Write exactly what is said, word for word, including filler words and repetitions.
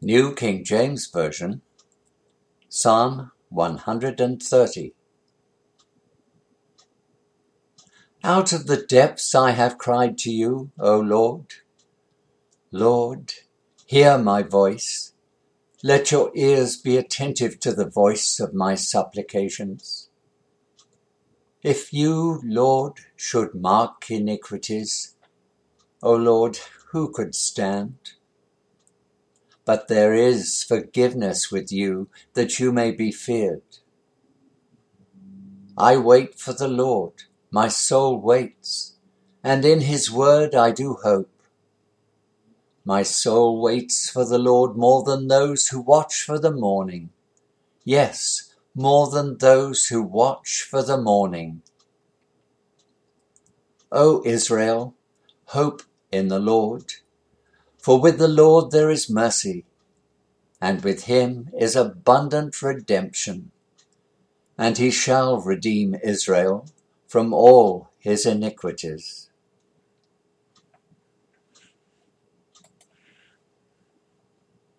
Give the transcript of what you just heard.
New King James Version, Psalm one hundred thirty. Out of the depths I have cried to you, O Lord. Lord, hear my voice. Let your ears be attentive to the voice of my supplications. If you, Lord, should mark iniquities, O Lord, who could stand? But there is forgiveness with you, that you may be feared. I wait for the Lord, my soul waits, and in his word I do hope. My soul waits for the Lord more than those who watch for the morning. Yes, more than those who watch for the morning. O Israel, hope in the Lord. For with the Lord there is mercy, and with him is abundant redemption. And he shall redeem Israel from all his iniquities.